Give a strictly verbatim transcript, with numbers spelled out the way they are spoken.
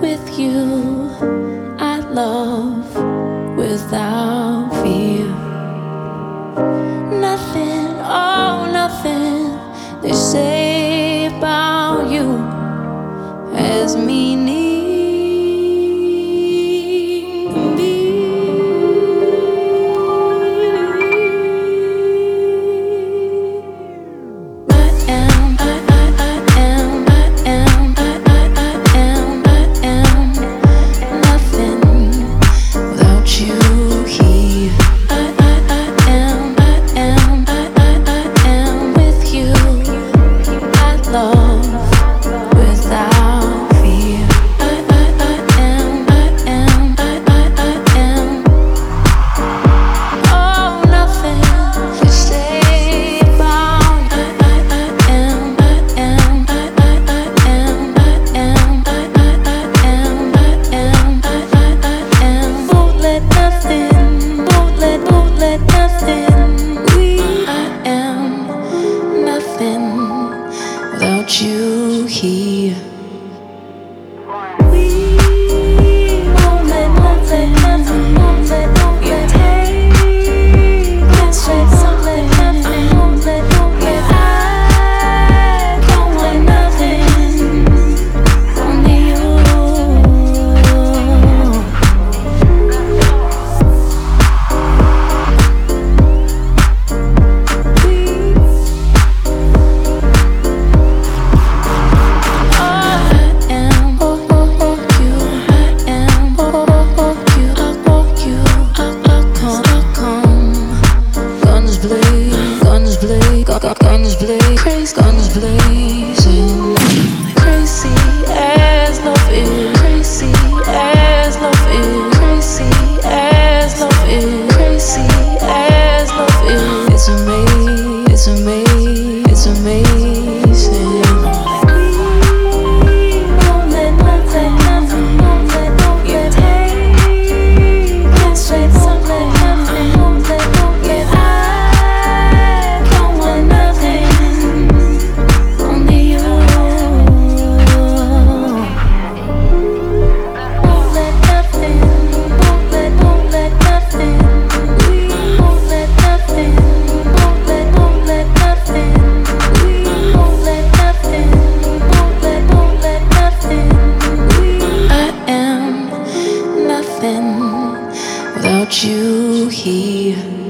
with you. I love without fear. Nothing, oh nothing they say about you has meaning to me. I am, I, I, I am, I am, I, I, I am, I am nothing without you here. I, I, I am, I am, I, I, I am with you. I love without fear. I, I, I am, I am, I, I, I am. Oh, nothing to say about you. I, I, I am, I am, I, I, I am, I am, I, I, I am, I am, I, I, I am. Won't let nothing, won't let, won't let nothing. We, I am nothing without you here. We won't let nothing, nothing, won't let, won't let take. Let's let, won't let nothing, won't let, won't let. I don't let nothing, only you. Guns blaze, crazy guns blazing. Crazy as love is, crazy as love is, crazy as love is, crazy as love is. It's amazing, it's amazing, it's amazing. We won't let nothing, nothing, won't let, won't let take. Let's let, won't let nothing, won't let, won't let. I don't want nothing, only you. Won't let nothing, won't let, won't let nothing. We won't let nothing, won't let, won't let nothing. We won't let nothing, won't let, won't let nothing. We, I am nothing without you here.